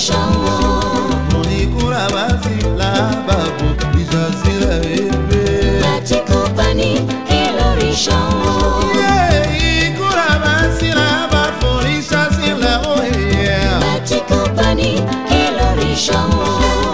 rishawo. Monikura basi la babu ijazira ebe. Batikupani kilo rishawo. Ikura basi la babu ijazira oye. Batikupani kilo rishawo.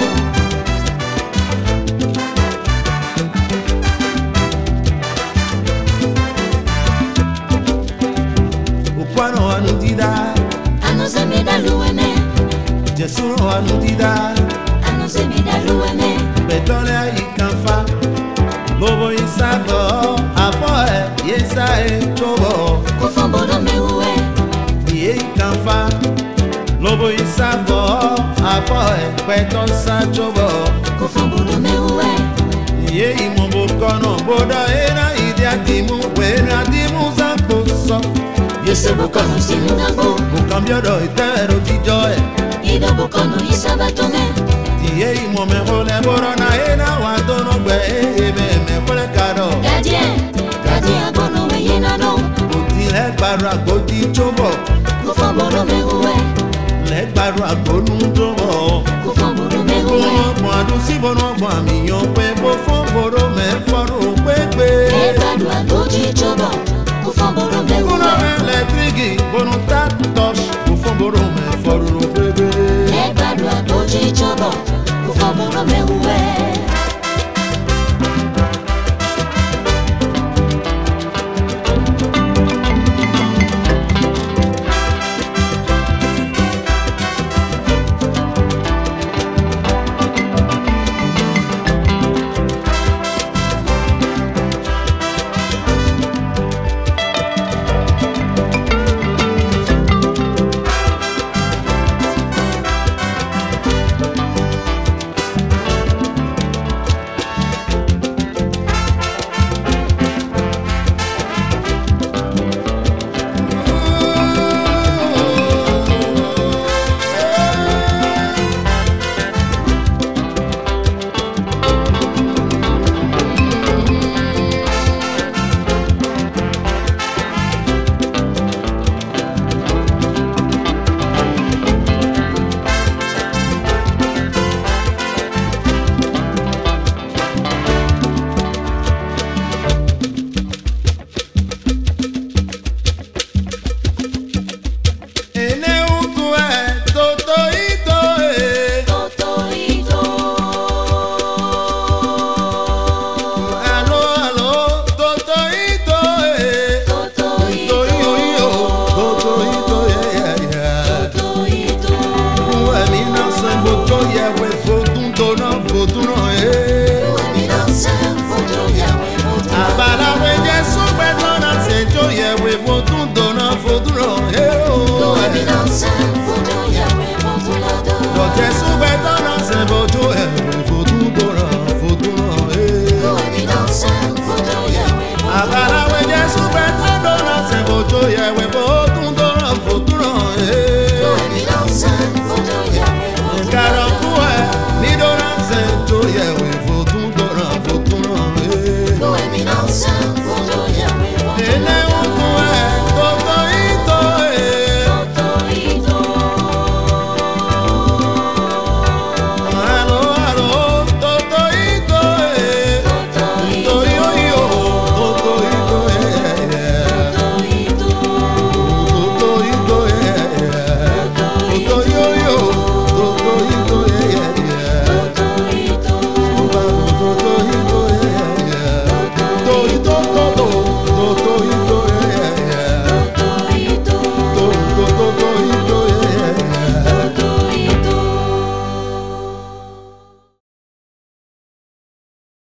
Ukwano anudida. Anozemeda luweme. Jesuro anudida. Anozemeda luweme. Betole ikanfa. Lobo isavo. Afoe yesae chobo. Kufombodo mewe. Ye ikanfa. Lobo isavo. Afoe petonsa chobo. Kufombodo mewe. Ye imombo kono boda era idiatimu. Wena dimu zampo so. Yese bukono silinambo. Bukambiodo itero tijoe. Ida bukono isabatome. Tiye imome hole borona ena wadono gbe me fole kado. Gadien abono we yenano. Oti le gbara godi chobo. Kufombodo mewe. Le gbara gonu chobo. Kufombodo mewe. Mo adu si bono mo mi yon pe bo fombodo